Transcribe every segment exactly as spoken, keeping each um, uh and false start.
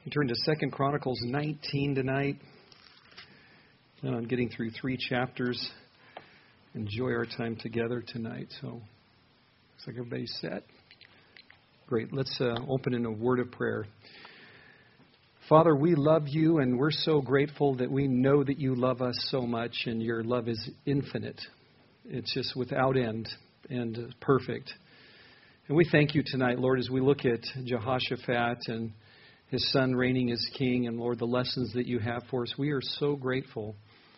We turn to Second Chronicles nineteen tonight. And I'm getting through three chapters. Enjoy our time together tonight. So, looks like everybody's set. Great. Let's uh, open in a word of prayer. Father, we love you, and we're so grateful that we know that you love us so much, and your love is infinite. It's just without end and perfect. And we thank you tonight, Lord, as we look at Jehoshaphat and his son reigning as king, and Lord, the lessons that you have for us. We are so grateful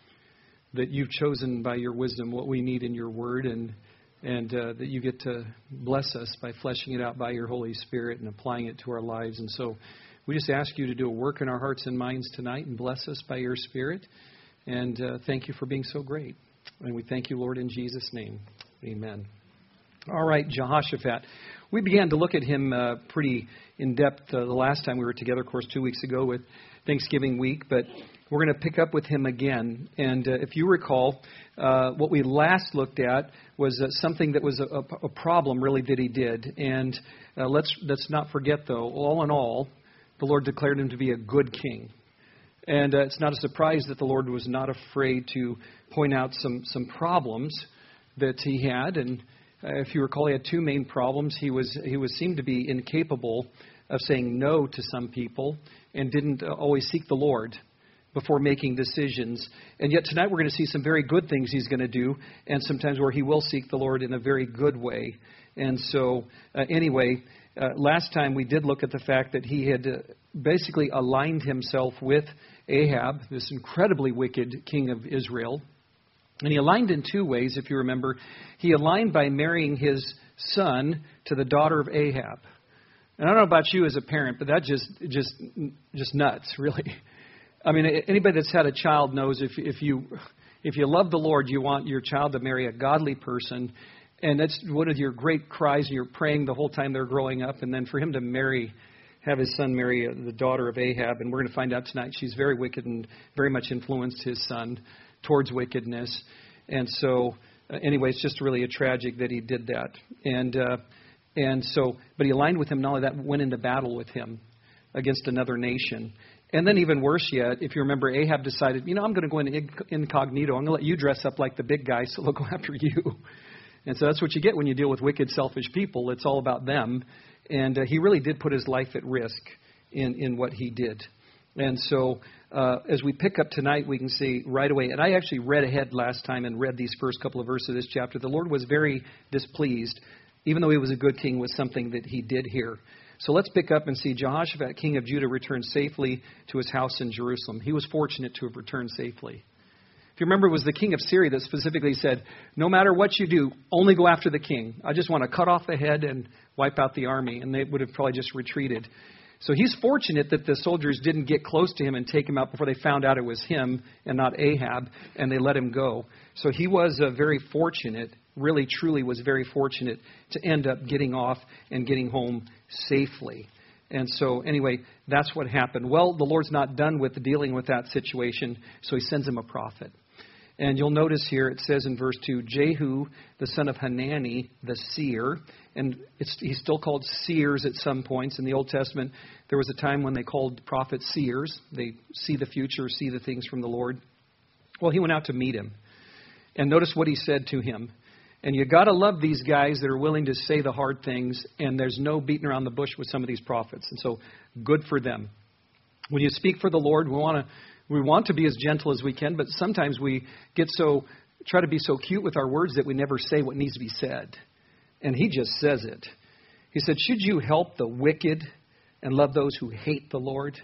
that you've chosen by your wisdom what we need in your word, and and uh, that you get to bless us by fleshing it out by your Holy Spirit and applying it to our lives. And so we just ask you to do a work in our hearts and minds tonight and bless us by your Spirit. And uh, thank you for being so great. And we thank you, Lord, in Jesus' name. Amen. All right, Jehoshaphat. We began to look at him uh, pretty in depth uh, the last time we were together, of course, two weeks ago with Thanksgiving week. But we're going to pick up with him again. And uh, if you recall, uh, what we last looked at was uh, something that was a, a problem, really, that he did. And uh, let's let's not forget, though, all in all, the Lord declared him to be a good king. And uh, it's not a surprise that the Lord was not afraid to point out some, some problems that he had. And uh, if you recall, he had two main problems. He was he was seemed to be incapable of saying no to some people and didn't uh, always seek the Lord before making decisions. And yet tonight we're going to see some very good things he's going to do, and sometimes where he will seek the Lord in a very good way. And so uh, anyway, uh, last time we did look at the fact that he had uh, basically aligned himself with Ahab, this incredibly wicked king of Israel. And he aligned in two ways, if you remember. He aligned by marrying his son to the daughter of Ahab. And I don't know about you as a parent, but that just just just nuts, really. I mean, anybody that's had a child knows if if you if you love the Lord, you want your child to marry a godly person. And that's one of your great cries. You're praying the whole time they're growing up. And then for him to marry, have his son marry the daughter of Ahab. And we're going to find out tonight she's very wicked and very much influenced his son towards wickedness. And so, uh, anyway, it's just really a tragic that he did that. And uh, and so, but he aligned with him. Not only that, went into battle with him against another nation. And then even worse yet, if you remember, Ahab decided, you know, I'm going to go in incognito. I'm going to let you dress up like the big guy, so they'll go after you. And so that's what you get when you deal with wicked, selfish people. It's all about them. And uh, he really did put his life at risk in, in what he did. And so uh, as we pick up tonight, we can see right away, and I actually read ahead last time and read these first couple of verses of this chapter. The Lord was very displeased, even though he was a good king, with something that he did here. So let's pick up and see Jehoshaphat, king of Judah, returned safely to his house in Jerusalem. He was fortunate to have returned safely. If you remember, it was the king of Syria that specifically said, no matter what you do, only go after the king. I just want to cut off the head and wipe out the army. And they would have probably just retreated. So he's fortunate that the soldiers didn't get close to him and take him out before they found out it was him and not Ahab, and they let him go. So he was uh, very fortunate, really truly was very fortunate to end up getting off and getting home safely. And so anyway, that's what happened. Well, the Lord's not done with dealing with that situation, so he sends him a prophet. And you'll notice here it says in verse two, Jehu, the son of Hanani, the seer. And it's, he's still called seers at some points. In the Old Testament, there was a time when they called prophets seers. They see the future, see the things from the Lord. Well, he went out to meet him. And notice what he said to him. And you got to love these guys that are willing to say the hard things. And there's no beating around the bush with some of these prophets. And so good for them. When you speak for the Lord, we want to we want to be as gentle as we can. But sometimes we get so try to be so cute with our words that we never say what needs to be said. And he just says it. He said, should you help the wicked and love those who hate the Lord?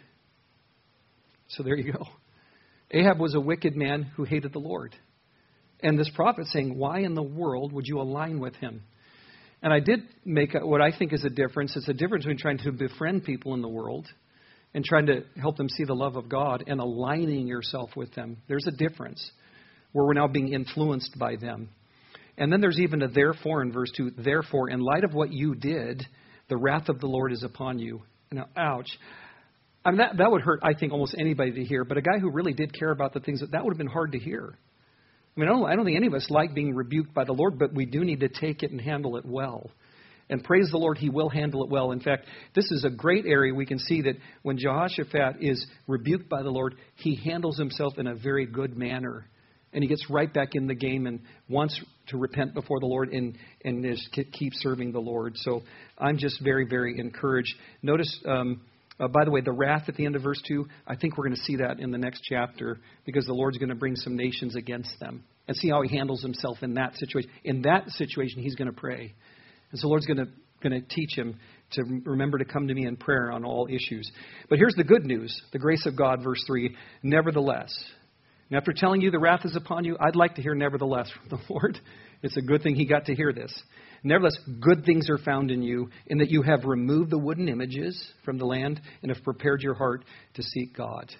So there you go. Ahab was a wicked man who hated the Lord. And this prophet saying, why in the world would you align with him? And I did make a, what I think is a difference. It's a difference between trying to befriend people in the world and trying to help them see the love of God and aligning yourself with them. There's a difference where we're now being influenced by them. And then there's even a therefore in verse two. Therefore, in light of what you did, the wrath of the Lord is upon you. Now, ouch. I mean, that, that would hurt, I think, almost anybody to hear. But a guy who really did care about the things, that, that would have been hard to hear. I mean, I don't, I don't think any of us like being rebuked by the Lord, but we do need to take it and handle it well. And praise the Lord, he will handle it well. In fact, this is a great area. We can see that when Jehoshaphat is rebuked by the Lord, he handles himself in a very good manner. And he gets right back in the game and wants to repent before the Lord and, and just keep serving the Lord. So I'm just very, very encouraged. Notice, um, uh, by the way, the wrath at the end of verse two, I think we're going to see that in the next chapter because the Lord's going to bring some nations against them. And see how he handles himself in that situation. In that situation, he's going to pray. And so the Lord's going to going to teach him to remember to come to me in prayer on all issues. But here's the good news, the grace of God, verse three. Nevertheless, and after telling you the wrath is upon you, I'd like to hear nevertheless from the Lord. It's a good thing he got to hear this. Nevertheless, good things are found in you, in that you have removed the wooden images from the land and have prepared your heart to seek God.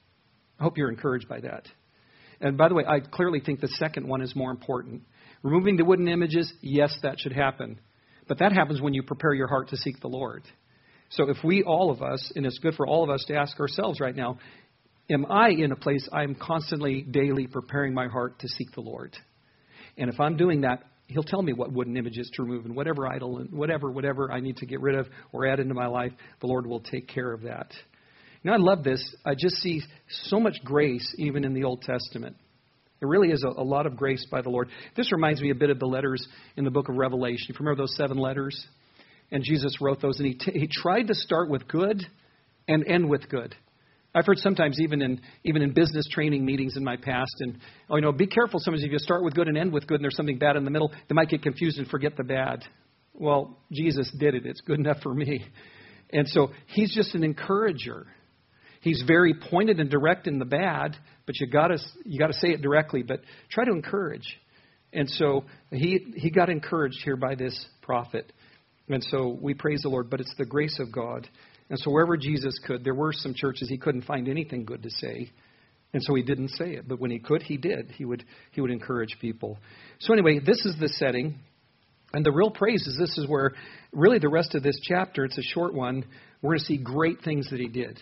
I hope you're encouraged by that. And by the way, I clearly think the second one is more important. Removing the wooden images, yes, that should happen. But that happens when you prepare your heart to seek the Lord. So if we, all of us, and it's good for all of us to ask ourselves right now, am I in a place I am constantly, daily preparing my heart to seek the Lord? And if I'm doing that, he'll tell me what wooden images to remove and whatever idol, and whatever, whatever I need to get rid of or add into my life, the Lord will take care of that. Now, I love this. I just see so much grace even in the Old Testament. It really is a, a lot of grace by the Lord. This reminds me a bit of the letters in the book of Revelation. You remember those seven letters? And Jesus wrote those, and he t- he tried to start with good and end with good. I've heard sometimes even in even in business training meetings in my past, and oh, you know, be careful. Sometimes if you start with good and end with good, and there's something bad in the middle, they might get confused and forget the bad. Well, Jesus did it. It's good enough for me. And so he's just an encourager. He's very pointed and direct in the bad, but you got to you got to say it directly. But try to encourage. And so he he got encouraged here by this prophet. And so we praise the Lord. But it's the grace of God. And so wherever Jesus could, there were some churches he couldn't find anything good to say, and so he didn't say it. But when he could, he did. He would he would encourage people. So anyway, this is the setting. And the real praise is this is where really the rest of this chapter, it's a short one, we're going to see great things that he did.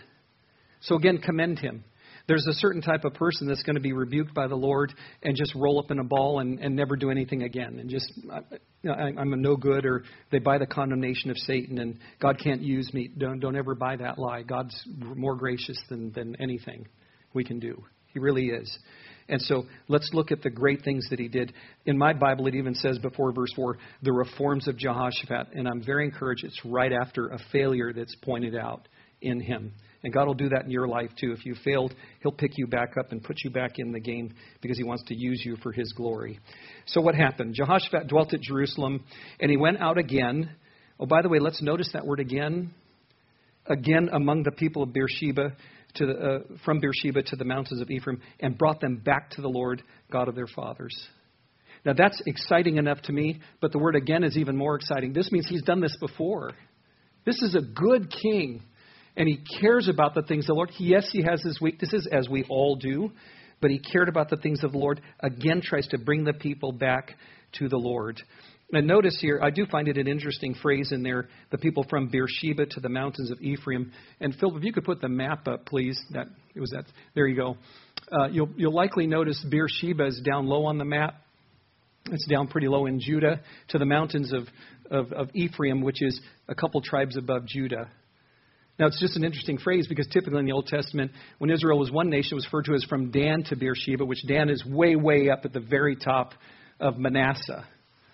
So again, commend him. There's a certain type of person that's going to be rebuked by the Lord and just roll up in a ball and, and never do anything again. And just, I, I'm a no good, or they buy the condemnation of Satan and God can't use me. Don't, don't ever buy that lie. God's more gracious than, than anything we can do. He really is. And so let's look at the great things that he did. In my Bible, it even says before verse four, the reforms of Jehoshaphat. And I'm very encouraged. It's right after a failure that's pointed out in him. And God will do that in your life too. If you failed, he'll pick you back up and put you back in the game because he wants to use you for his glory. So what happened? Jehoshaphat dwelt at Jerusalem, and he went out again. Oh, by the way, let's notice that word again. Again among the people of Beersheba, to the, uh, from Beersheba to the mountains of Ephraim, and brought them back to the Lord, God of their fathers. Now that's exciting enough to me, but the word again is even more exciting. This means he's done this before. This is a good king. And he cares about the things of the Lord. Yes, he has his weaknesses, as we all do. But he cared about the things of the Lord. Again, tries to bring the people back to the Lord. And notice here, I do find it an interesting phrase in there. The people from Beersheba to the mountains of Ephraim. And Philip, if you could put the map up, please. That it was that. There you go. Uh, you'll, you'll likely notice Beersheba is down low on the map. It's down pretty low in Judah, to the mountains of, of, of Ephraim, which is a couple tribes above Judah. Now, it's just an interesting phrase because typically in the Old Testament, when Israel was one nation, it was referred to as from Dan to Beersheba, which Dan is way, way up at the very top of Manasseh.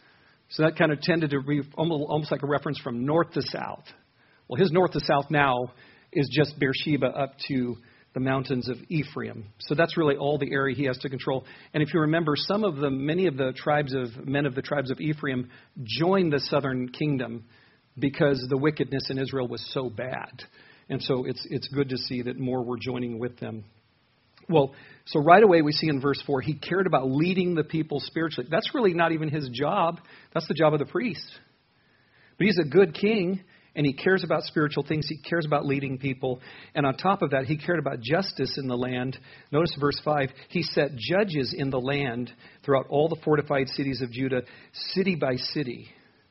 So that kind of tended to be almost like a reference from north to south. Well, his north to south now is just Beersheba up to the mountains of Ephraim. So that's really all the area he has to control. And if you remember, some of the, many of the tribes of, men of the tribes of Ephraim joined the southern kingdom because the wickedness in Israel was so bad. And so it's it's good to see that more were joining with them. Well, so right away we see in verse four, he cared about leading the people spiritually. That's really not even his job. That's the job of the priest. But he's a good king, and he cares about spiritual things. He cares about leading people. And on top of that, he cared about justice in the land. Notice verse five, he set judges in the land throughout all the fortified cities of Judah, city by city.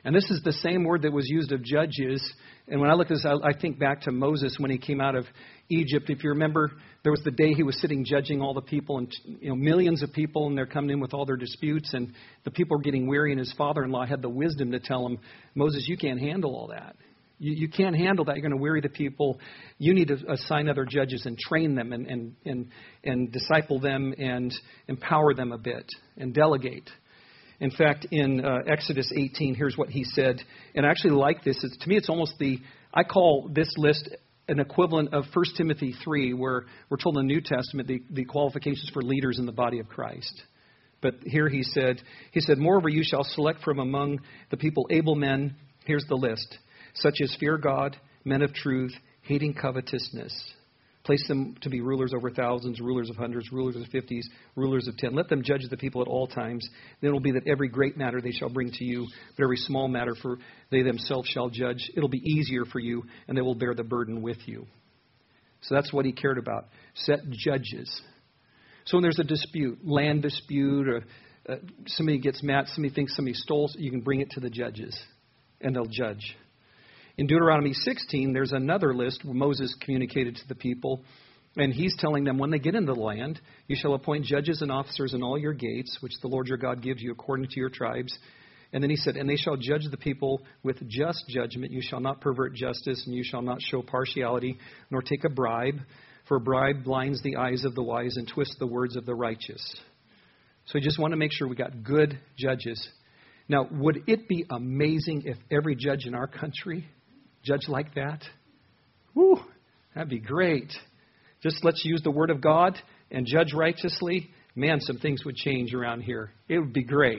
And this is the same word that was used of judges. And when I look at this, I, I think back to Moses when he came out of Egypt. If you remember, there was the day he was sitting judging all the people, and you know millions of people, and they're coming in with all their disputes, and the people were getting weary, and his father-in-law had the wisdom to tell him, Moses, you can't handle all that. You, you can't handle that. You're going to weary the people. You need to assign other judges and train them and, and, and, and disciple them and empower them a bit and delegate. In fact, in uh, Exodus eighteen, here's what he said. And I actually like this. It's, to me, it's almost the, I call this list an equivalent of First Timothy three, where we're told in the New Testament the, the qualifications for leaders in the body of Christ. But here he said, he said, moreover, you shall select from among the people able men, here's the list, such as fear God, men of truth, hating covetousness. Place them to be rulers over thousands, rulers of hundreds, rulers of fifties, rulers of ten. Let them judge the people at all times. Then it will be that every great matter they shall bring to you, but every small matter for they themselves shall judge. It'll be easier for you, and they will bear the burden with you. So that's what he cared about. Set judges. So when there's a dispute, land dispute, or uh, somebody gets mad, somebody thinks somebody stole, you can bring it to the judges, and they'll judge. In Deuteronomy sixteen, there's another list where Moses communicated to the people, and he's telling them when they get into the land, you shall appoint judges and officers in all your gates, which the Lord your God gives you according to your tribes. And then he said, and they shall judge the people with just judgment. You shall not pervert justice, and you shall not show partiality, nor take a bribe, for a bribe blinds the eyes of the wise and twists the words of the righteous. So we just want to make sure we got good judges. Now, would it be amazing if every judge in our country judge like that? Woo, that'd be great. Just let's use the Word of God and judge righteously. Man, some things would change around here. It would be great.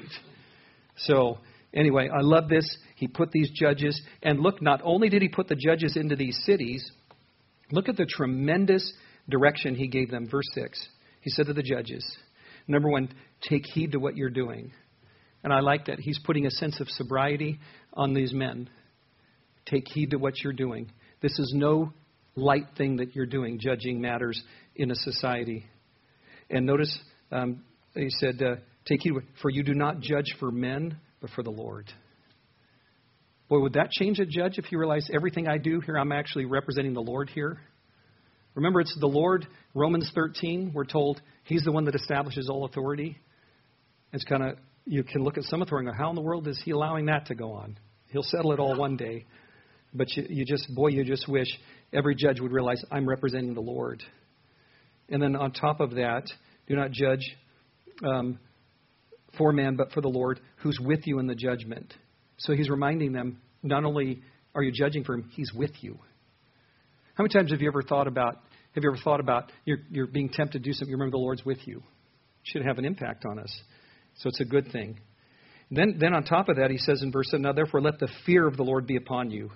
So, anyway, I love this. He put these judges. And look, not only did he put the judges into these cities, look at the tremendous direction he gave them. Verse six. He said to the judges, number one, take heed to what you're doing. And I like that. He's putting a sense of sobriety on these men. Take heed to what you're doing. This is no light thing that you're doing, judging matters in a society. And notice um, he said, uh, take heed, for you do not judge for men, but for the Lord. Boy, would that change a judge if you realize everything I do here, I'm actually representing the Lord here? Remember, it's the Lord. Romans thirteen, we're told he's the one that establishes all authority. It's kind of, you can look at some authority and go, how in the world is he allowing that to go on? He'll settle it all one day. But you, you just, boy, you just wish every judge would realize I'm representing the Lord. And then on top of that, do not judge um, for man, but for the Lord, who's with you in the judgment. So he's reminding them, not only are you judging for him, he's with you. How many times have you ever thought about, have you ever thought about you're, you're being tempted to do something, you remember the Lord's with you? It should have an impact on us. So it's a good thing. Then, then on top of that, he says in verse seven, now therefore let the fear of the Lord be upon you.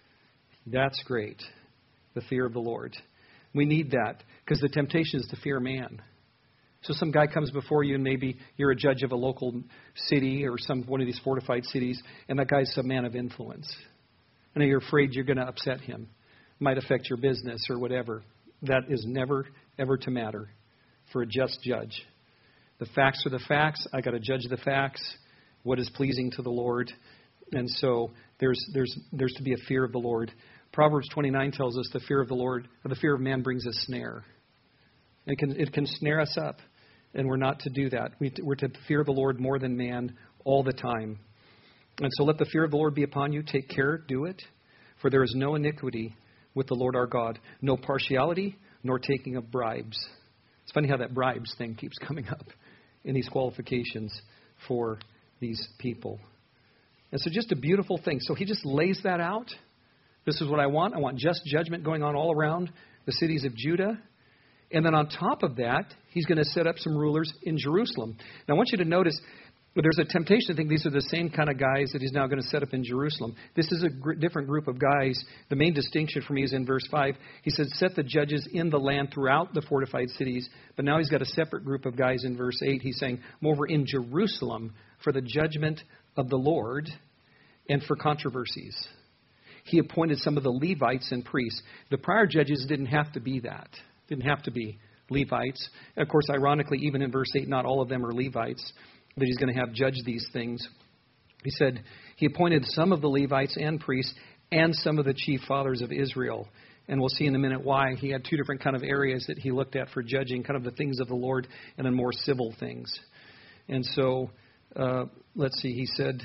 That's great, the fear of the Lord. We need that because the temptation is to fear man. So some guy comes before you and maybe you're a judge of a local city or some one of these fortified cities, and that guy's a man of influence. And you're afraid you're going to upset him. Might affect your business or whatever. That is never, ever to matter for a just judge. The facts are the facts. I got to judge the facts. What is pleasing to the Lord? And so there's there's there's to be a fear of the Lord. Proverbs twenty-nine tells us the fear of the Lord, or the fear of man brings a snare. It can it can snare us up, and we're not to do that. We, we're to fear the Lord more than man all the time. And so let the fear of the Lord be upon you. Take care, do it. For there is no iniquity with the Lord our God, no partiality, nor taking of bribes. It's funny how that bribes thing keeps coming up in these qualifications for these people. And so just a beautiful thing. So he just lays that out. This is what I want. I want just judgment going on all around the cities of Judah. And then on top of that, he's going to set up some rulers in Jerusalem. Now I want you to notice, there's a temptation to think these are the same kind of guys that he's now going to set up in Jerusalem. This is a gr- different group of guys. The main distinction for me is in verse five. He said, set the judges in the land throughout the fortified cities. But now he's got a separate group of guys in verse eight. He's saying, moreover, in Jerusalem for the judgment of the Lord and for controversies. He appointed some of the Levites and priests. The prior judges didn't have to be that. Didn't have to be Levites. Of course, ironically, even in verse eight, not all of them are Levites. That he's going to have judge these things. He said, he appointed some of the Levites and priests and some of the chief fathers of Israel. And we'll see in a minute why. He had two different kind of areas that he looked at for judging, kind of the things of the Lord and then more civil things. And so, uh, let's see, he said,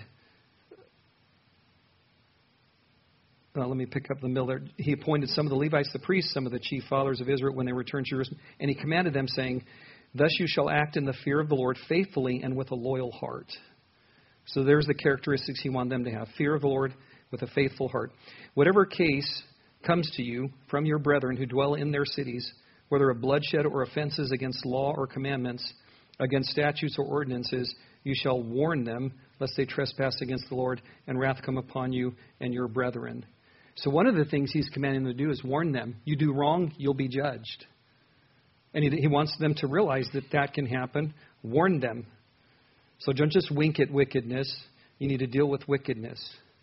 uh, let me pick up the middle there. He appointed some of the Levites, the priests, some of the chief fathers of Israel when they returned to Jerusalem. And he commanded them, saying, thus you shall act in the fear of the Lord faithfully and with a loyal heart. So there's the characteristics he wanted them to have. Fear of the Lord with a faithful heart. Whatever case comes to you from your brethren who dwell in their cities, whether of bloodshed or offenses against law or commandments, against statutes or ordinances, you shall warn them, lest they trespass against the Lord, and wrath come upon you and your brethren. So one of the things he's commanding them to do is warn them. You do wrong, you'll be judged. And he, he wants them to realize that that can happen. Warn them. So don't just wink at wickedness. You need to deal with wickedness.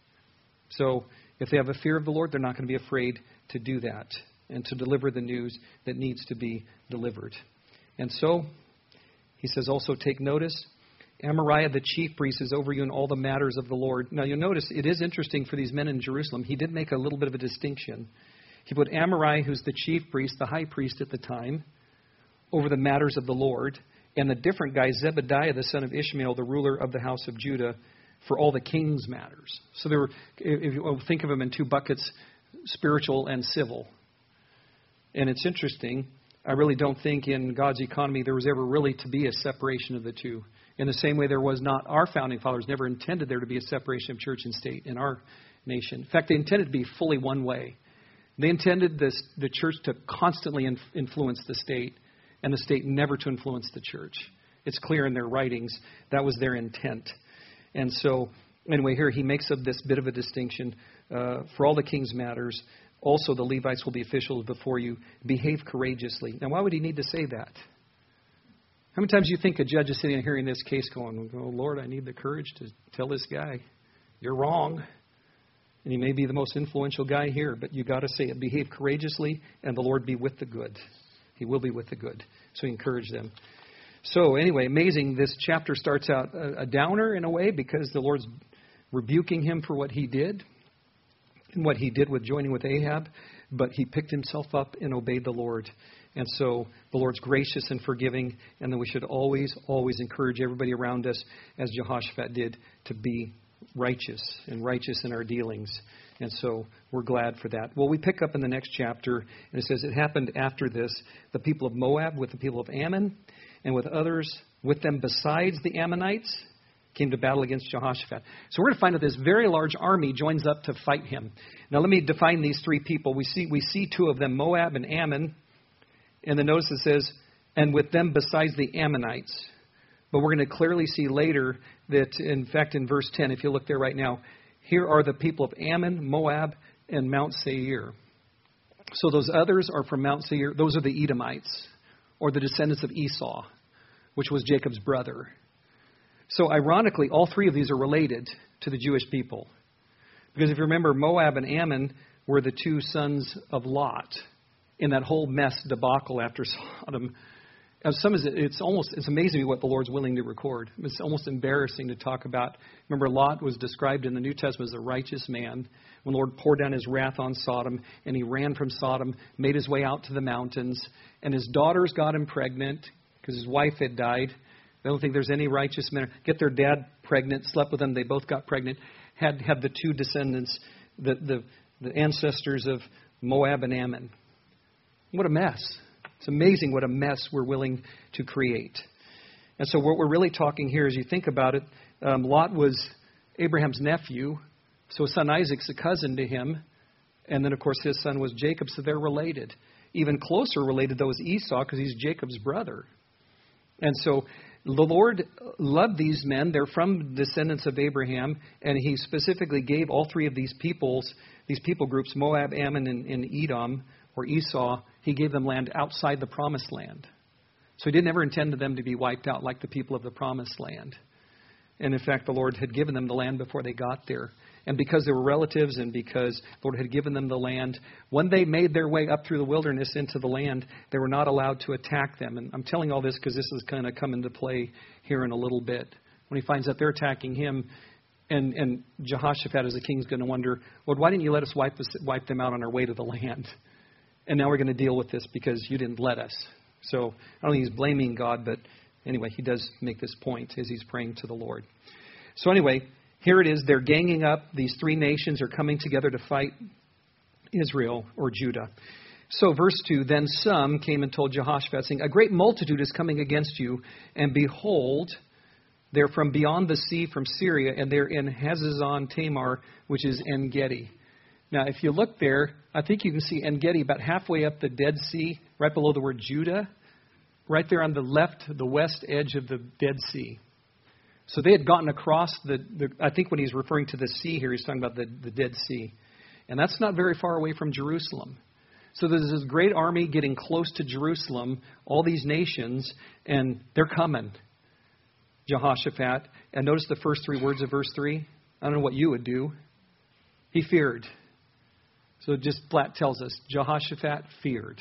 So if they have a fear of the Lord, they're not going to be afraid to do that and to deliver the news that needs to be delivered. And so he says also take notice. Amariah, the chief priest, is over you in all the matters of the Lord. Now you'll notice it is interesting for these men in Jerusalem. He did make a little bit of a distinction. He put Amariah, who's the chief priest, the high priest at the time, over the matters of the Lord. And the different guy, Zebediah, the son of Ishmael, the ruler of the house of Judah, for all the king's matters. So there were, if you think of them in two buckets, spiritual and civil. And it's interesting. I really don't think in God's economy there was ever really to be a separation of the two. In the same way there was not, our founding fathers never intended there to be a separation of church and state in our nation. In fact, they intended to be fully one way. They intended this, the church to constantly inf- influence the state, and the state never to influence the church. It's clear in their writings that was their intent. And so, anyway, here he makes up this bit of a distinction. Uh, for all the king's matters, also the Levites will be officials before you. Behave courageously. Now, why would he need to say that? How many times do you think a judge is sitting and hearing this case going, oh, Lord, I need the courage to tell this guy, you're wrong. And he may be the most influential guy here, but you got to say it. Behave courageously, and the Lord be with the good. He will be with the good. So encourage them. So anyway, amazing. This chapter starts out a, a downer in a way because the Lord's rebuking him for what he did and what he did with joining with Ahab. But he picked himself up and obeyed the Lord. And so the Lord's gracious and forgiving, and then we should always, always encourage everybody around us, as Jehoshaphat did, to be righteous and righteous in our dealings. And so we're glad for that. Well, we pick up in the next chapter, and it says, it happened after this, the people of Moab with the people of Ammon, and with others with them besides the Ammonites, came to battle against Jehoshaphat. So we're going to find that this very large army joins up to fight him. Now let me define these three people. We see we see two of them, Moab and Ammon. And then notice it says, and with them besides the Ammonites. But we're going to clearly see later that, in fact, in verse ten, if you look there right now, here are the people of Ammon, Moab, and Mount Seir. So those others are from Mount Seir. Those are the Edomites, or the descendants of Esau, which was Jacob's brother. So ironically, all three of these are related to the Jewish people. Because if you remember, Moab and Ammon were the two sons of Lot in that whole mess debacle after Sodom. As some is it's almost it's amazing what the Lord's willing to record. It's almost embarrassing to talk about. Remember, Lot was described in the New Testament as a righteous man. When the Lord poured down his wrath on Sodom, and he ran from Sodom, made his way out to the mountains, and his daughters got him pregnant because his wife had died. I don't think there's any righteous men. Get their dad pregnant, slept with them, they both got pregnant. Had had the two descendants, the the, the ancestors of Moab and Ammon. What a mess. It's amazing what a mess we're willing to create. And so what we're really talking here, as you think about it, um, Lot was Abraham's nephew. So his son Isaac's a cousin to him. And then, of course, his son was Jacob, so they're related. Even closer related, though, is Esau, because he's Jacob's brother. And so the Lord loved these men. They're from descendants of Abraham. And he specifically gave all three of these peoples, these people groups, Moab, Ammon, and, and Edom, or Esau, he gave them land outside the promised land. So he didn't ever intend them to be wiped out like the people of the promised land. And in fact, the Lord had given them the land before they got there. And because they were relatives and because the Lord had given them the land, when they made their way up through the wilderness into the land, they were not allowed to attack them. And I'm telling all this because this is going to come into play here in a little bit. When he finds out they're attacking him, And, and Jehoshaphat as the king is going to wonder, Lord, why didn't you let us wipe, us wipe them out on our way to the land? And now we're going to deal with this because you didn't let us. So I don't think he's blaming God, but anyway, he does make this point as he's praying to the Lord. So anyway, here it is. They're ganging up. These three nations are coming together to fight Israel or Judah. So verse two, then some came and told Jehoshaphat, saying, a great multitude is coming against you, and behold, they're from beyond the sea, from Syria, and they're in Hazazon Tamar, which is En-Gedi. Now, if you look there, I think you can see En-Gedi about halfway up the Dead Sea, right below the word Judah, right there on the left, the west edge of the Dead Sea. So they had gotten across the, the I think when he's referring to the sea here, he's talking about the, the Dead Sea. And that's not very far away from Jerusalem. So there's this great army getting close to Jerusalem, all these nations, and they're coming. Jehoshaphat. And notice the first three words of verse three. I don't know what you would do. He feared. So just flat tells us, Jehoshaphat feared.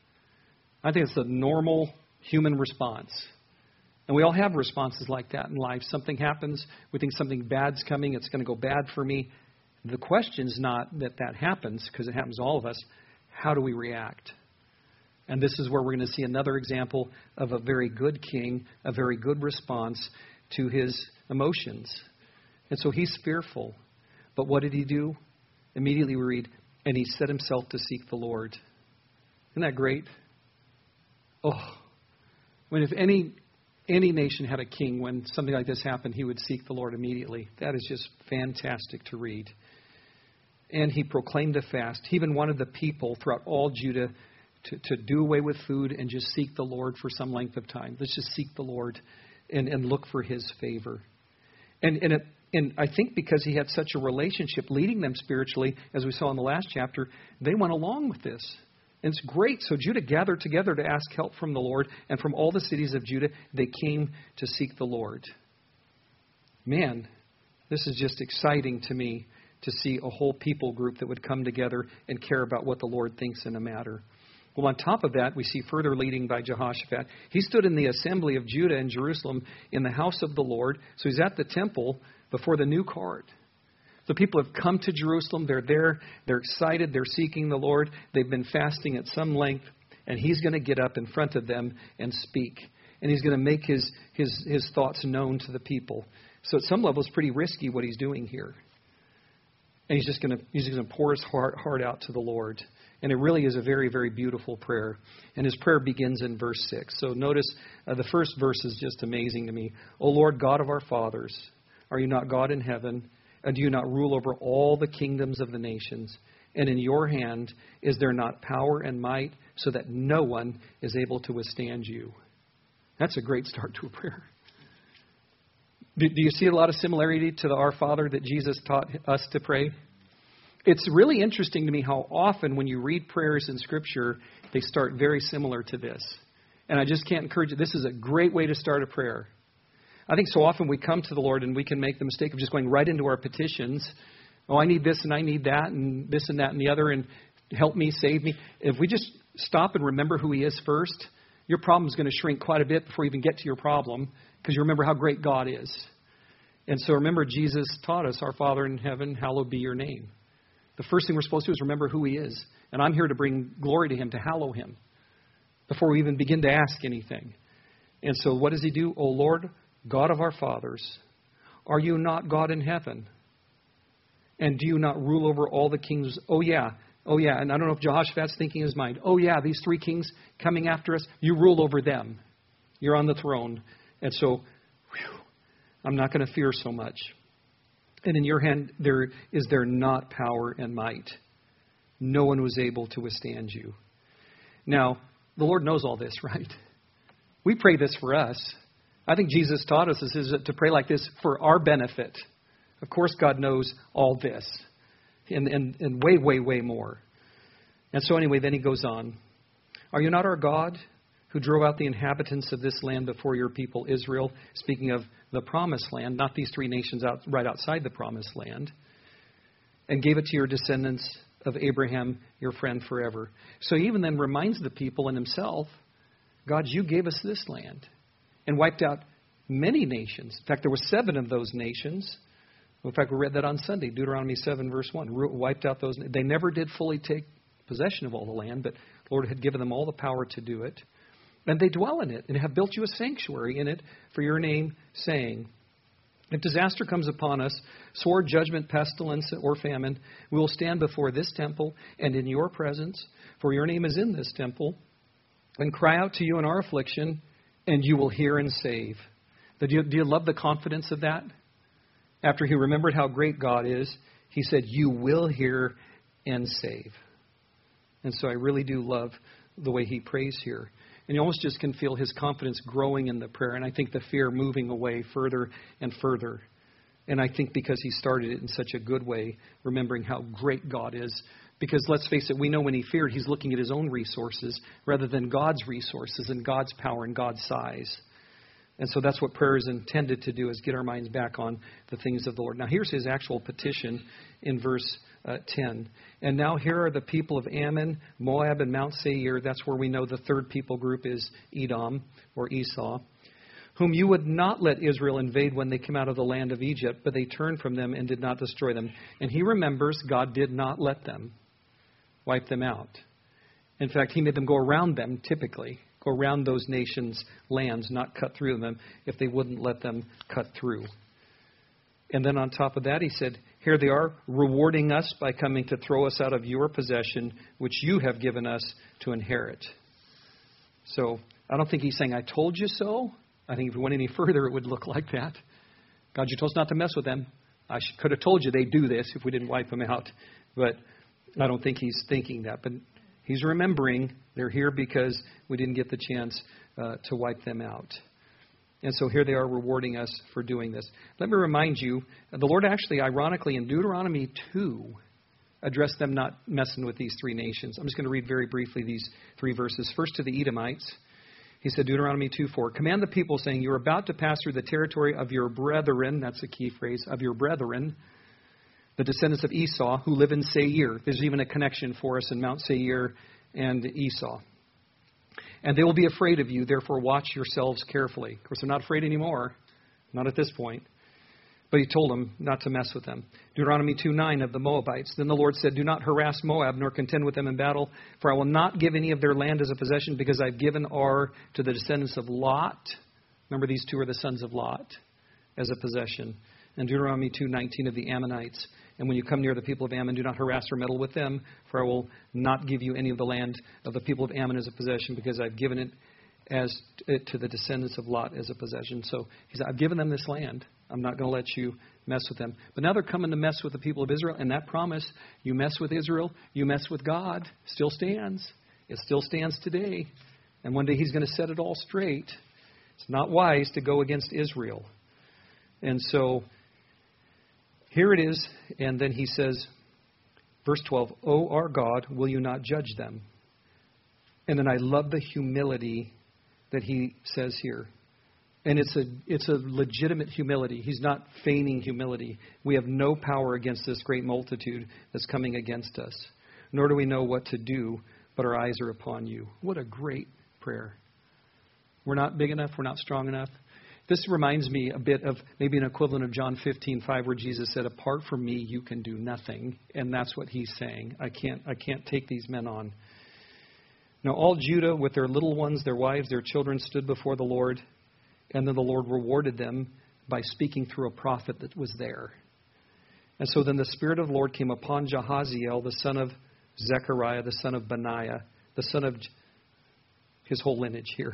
I think it's the normal human response. And we all have responses like that in life. Something happens. We think something bad's coming. It's going to go bad for me. The question's not that that happens, because it happens to all of us. How do we react? And this is where we're going to see another example of a very good king, a very good response to his emotions. And so he's fearful. But what did he do? Immediately we read, and he set himself to seek the Lord. Isn't that great? Oh, I mean, if any any nation had a king, when something like this happened, he would seek the Lord immediately. That is just fantastic to read. And he proclaimed a fast. He even wanted the people throughout all Judah To, to do away with food and just seek the Lord for some length of time. Let's just seek the Lord and, and look for his favor. And and, it, and I think because he had such a relationship leading them spiritually, as we saw in the last chapter, they went along with this. And it's great. So Judah gathered together to ask help from the Lord. And from all the cities of Judah, they came to seek the Lord. Man, this is just exciting to me to see a whole people group that would come together and care about what the Lord thinks in a matter. Well, on top of that, we see further leading by Jehoshaphat. He stood in the assembly of Judah and Jerusalem in the house of the Lord. So he's at the temple before the new cart. The people have come to Jerusalem. They're there. They're excited. They're seeking the Lord. They've been fasting at some length. And he's going to get up in front of them and speak. And he's going to make his, his, his thoughts known to the people. So at some level, it's pretty risky what he's doing here. And he's just going to, he's just going to pour his heart, heart out to the Lord. And it really is a very, very beautiful prayer. And his prayer begins in verse six. So notice uh, the first verse is just amazing to me. O Lord God of our fathers, are you not God in heaven? And do you not rule over all the kingdoms of the nations? And in your hand is there not power and might, so that no one is able to withstand you? That's a great start to a prayer. Do, do you see a lot of similarity to the Our Father that Jesus taught us to pray? It's really interesting to me how often when you read prayers in Scripture, they start very similar to this. And I just can't encourage you. This is a great way to start a prayer. I think so often we come to the Lord and we can make the mistake of just going right into our petitions. Oh, I need this and I need that and this and that and the other, and help me, save me. If we just stop and remember who He is first, your problem is going to shrink quite a bit before you even get to your problem, because you remember how great God is. And so remember, Jesus taught us, Our Father in heaven, hallowed be your name. The first thing we're supposed to do is remember who He is. And I'm here to bring glory to Him, to hallow Him, before we even begin to ask anything. And so what does He do? O Lord, God of our fathers, are you not God in heaven? And do you not rule over all the kings? Oh, yeah. Oh, yeah. And I don't know if Jehoshaphat's thinking in his mind, oh, yeah, these three kings coming after us, you rule over them. You're on the throne. And so, whew, I'm not going to fear so much. And in your hand, there is there not power and might. No one was able to withstand you. Now, the Lord knows all this, right? We pray this for us. I think Jesus taught us this is to pray like this for our benefit. Of course, God knows all this and, and, and way, way, way more. And so anyway, then He goes on. Are you not our God who drove out the inhabitants of this land before your people Israel? Speaking of the promised land, not these three nations out, right outside the promised land. And gave it to your descendants of Abraham, your friend forever. So He even then reminds the people and Himself, God, you gave us this land and wiped out many nations. In fact, there were seven of those nations. In fact, we read that on Sunday, Deuteronomy seven, verse one. Wiped out those. They never did fully take possession of all the land, but the Lord had given them all the power to do it. And they dwell in it and have built you a sanctuary in it for your name, saying, if disaster comes upon us, sword, judgment, pestilence, or famine, we will stand before this temple and in your presence, for your name is in this temple, and cry out to you in our affliction, and you will hear and save. Do you, do you love the confidence of that? After he remembered how great God is, he said, you will hear and save. And so I really do love the way he prays here. And you almost just can feel his confidence growing in the prayer. And I think the fear moving away further and further. And I think because he started it in such a good way, remembering how great God is. Because let's face it, we know when he feared, he's looking at his own resources rather than God's resources and God's power and God's size. And so that's what prayer is intended to do, is get our minds back on the things of the Lord. Now here's his actual petition in verse uh, ten. And now here are the people of Ammon, Moab, and Mount Seir. That's where we know the third people group is Edom or Esau, whom you would not let Israel invade when they came out of the land of Egypt, but they turned from them and did not destroy them. And he remembers God did not let them wipe them out. In fact, he made them go around them, typically. Go around those nations' lands, not cut through them, if they wouldn't let them cut through. And then on top of that, he said, here they are, rewarding us by coming to throw us out of your possession, which you have given us to inherit. So I don't think he's saying, I told you so. I think if we went any further, it would look like that. God, you told us not to mess with them. I should, could have told you they'd do this if we didn't wipe them out. But I don't think he's thinking that. But he's remembering they're here because we didn't get the chance uh, to wipe them out. And so here they are rewarding us for doing this. Let me remind you, the Lord actually, ironically, in Deuteronomy two, addressed them not messing with these three nations. I'm just going to read very briefly these three verses. First to the Edomites. He said, Deuteronomy two four, command the people, saying, you are about to pass through the territory of your brethren, that's a key phrase, of your brethren, the descendants of Esau, who live in Seir. There's even a connection for us in Mount Seir and Esau. And they will be afraid of you, therefore watch yourselves carefully. Of course, they're not afraid anymore, not at this point. But he told them not to mess with them. Deuteronomy two nine of the Moabites. Then the Lord said, do not harass Moab, nor contend with them in battle, for I will not give any of their land as a possession, because I've given Ar to the descendants of Lot. Remember, these two are the sons of Lot, as a possession. And Deuteronomy two nineteen of the Ammonites. And when you come near the people of Ammon, do not harass or meddle with them, for I will not give you any of the land of the people of Ammon as a possession, because I've given it as it to the descendants of Lot as a possession. So he said, I've given them this land. I'm not going to let you mess with them. But now they're coming to mess with the people of Israel. And that promise, you mess with Israel, you mess with God, still stands. It still stands today. And one day he's going to set it all straight. It's not wise to go against Israel. And so here it is. And then he says, verse twelve, O our God, will you not judge them? And then I love the humility that he says here. And it's a it's a legitimate humility. He's not feigning humility. We have no power against this great multitude that's coming against us. Nor do we know what to do, but our eyes are upon you. What a great prayer. We're not big enough. We're not strong enough. This reminds me a bit of maybe an equivalent of John fifteen five, where Jesus said, apart from me, you can do nothing. And that's what he's saying. I can't I can't take these men on. Now all Judah, with their little ones, their wives, their children, stood before the Lord. And then the Lord rewarded them by speaking through a prophet that was there. And so then the Spirit of the Lord came upon Jahaziel, the son of Zechariah, the son of Benaiah, the son of his whole lineage here.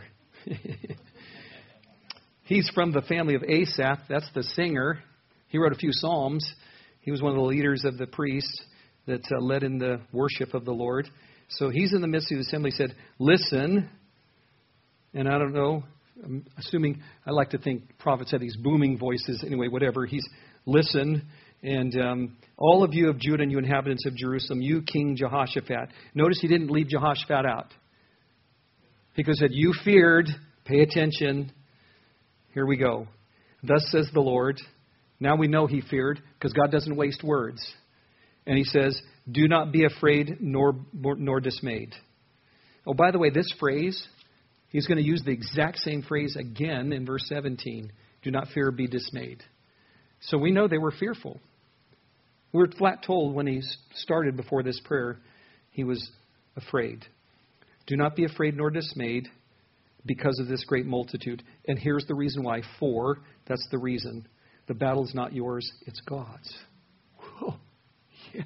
He's from the family of Asaph. That's the singer. He wrote a few psalms. He was one of the leaders of the priests that uh, led in the worship of the Lord. So he's in the midst of the assembly. He said, listen. And I don't know. I'm assuming, I like to think prophets have these booming voices. Anyway, whatever. He's, listen, and um, all of you of Judah and you inhabitants of Jerusalem, you King Jehoshaphat. Notice he didn't leave Jehoshaphat out. He said, you feared, pay attention. Here we go. Thus says the Lord. Now we know he feared, because God doesn't waste words. And he says, do not be afraid nor nor dismayed. Oh, by the way, this phrase, he's going to use the exact same phrase again in verse seventeen. Do not fear or be dismayed. So we know they were fearful. We're flat told when he started before this prayer, he was afraid. Do not be afraid nor dismayed because of this great multitude. And here's the reason why. For, that's the reason. The battle is not yours, it's God's. Whoa, yes.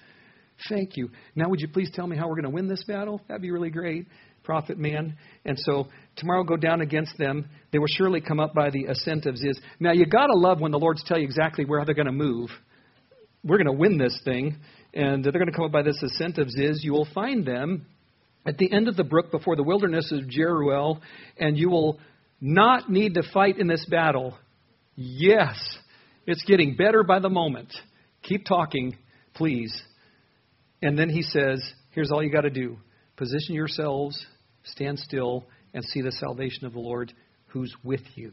Thank you. Now would you please tell me how we're going to win this battle? That'd be really great, prophet man. And so tomorrow go down against them. They will surely come up by the ascent of Ziz. Now you got to love when the Lord's tell you exactly where they're going to move. We're going to win this thing. And they're going to come up by this ascent of Ziz. You will find them at the end of the brook before the wilderness of Jeruel. And you will not need to fight in this battle. Yes, it's getting better by the moment. Keep talking, please. And then he says, here's all you got to do. Position yourselves, stand still, and see the salvation of the Lord who's with you.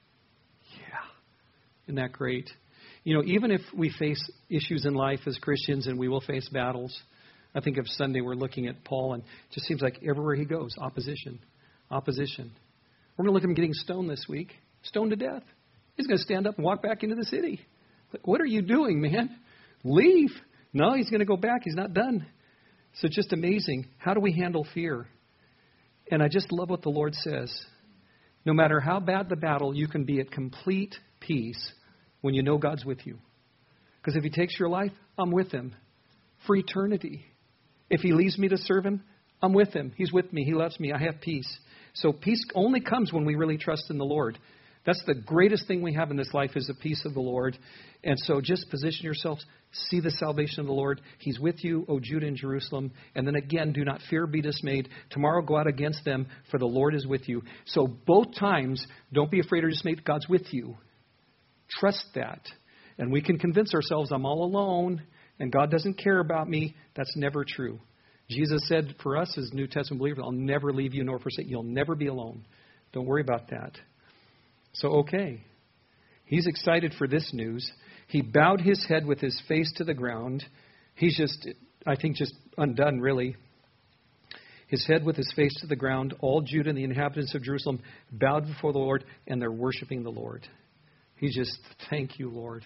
Yeah. Isn't that great? You know, even if we face issues in life as Christians, and we will face battles. I think of Sunday we're looking at Paul, and it just seems like everywhere he goes, opposition, opposition. We're going to look at him getting stoned this week, stoned to death. He's going to stand up and walk back into the city. What are you doing, man? Leave. No, he's going to go back. He's not done. So it's just amazing. How do we handle fear? And I just love what the Lord says. No matter how bad the battle, you can be at complete peace when you know God's with you. Because if he takes your life, I'm with him for eternity. If he leaves me to serve him, I'm with him. He's with me. He loves me. I have peace. So peace only comes when we really trust in the Lord. That's the greatest thing we have in this life is the peace of the Lord. And so just position yourselves. See the salvation of the Lord. He's with you, O Judah and Jerusalem. And then again, do not fear, be dismayed. Tomorrow go out against them, for the Lord is with you. So both times, don't be afraid or dismayed. God's with you. Trust that. And we can convince ourselves I'm all alone and God doesn't care about me. That's never true. Jesus said for us as New Testament believers, I'll never leave you nor forsake you. You'll never be alone. Don't worry about that. So, okay. He's excited for this news. He bowed his head with his face to the ground. He's just, I think, just undone, really. His head with his face to the ground. All Judah and the inhabitants of Jerusalem bowed before the Lord, and they're worshiping the Lord. He's just, thank you, Lord.